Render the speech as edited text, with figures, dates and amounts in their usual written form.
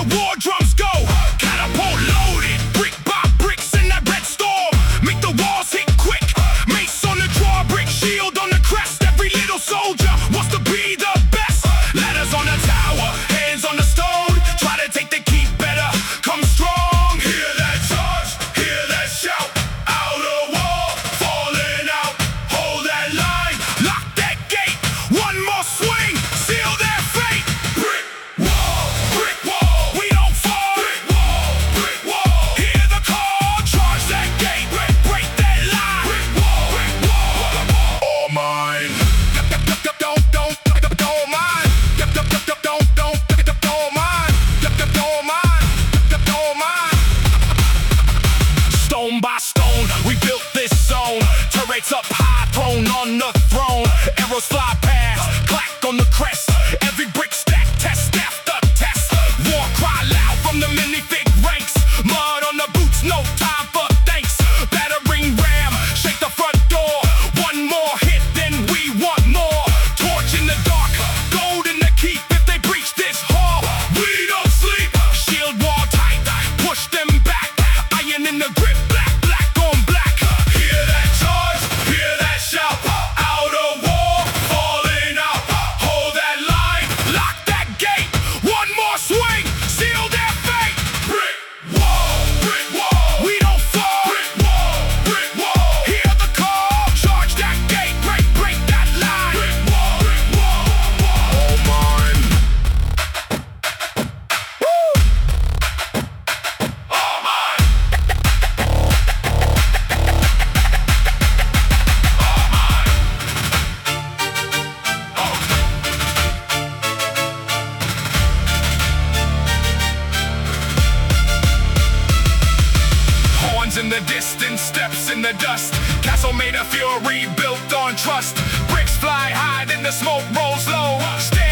the war drums go. Catapult loaded, brick by bricks in that red storm. Make the walls hit quick. Mace on the drawbridge, shield on the crest. Every little soldier wants to be the best. Ladders on the tower, hands on the stone. Try to take the keep better, come strong. Hear that charge, hear that shout. Outer wall, falling out. Hold that line, lock that gate. One more swing, seal their fate. Brick wall, we don't fall. Brick wall, hear the call. Charge that gate, break that line. Brick wall, all mine. Don't mind. Stone by stone, we built this zone. Turrets up high, throne on the throne. Arrows fly past, clack on the crest. Every brick stack, test after test. War cry loud from the minifig ranks. Mud on the boots, no time for thanks. Battering ram, shake the front door. One more hit, then we want more. Torch in the dark, gold in the keep. If they breach this hall, we don't sleep. Shield wall tight, push them back. Iron in the grip, black on black. Hear that charge, hear that shout. Outer wall, falling out. Hold that line, lock that gate. One more swing, seal their fate. Brick wall, we don't fall. Brick wall, hear the call. Charge that gate, break that line. Brick wall, all mine. Woo! All mine. Horns in the distance, steps in the dust. Castle made of fury, built on trust. Bricks fly high, then the smoke rolls low. Stand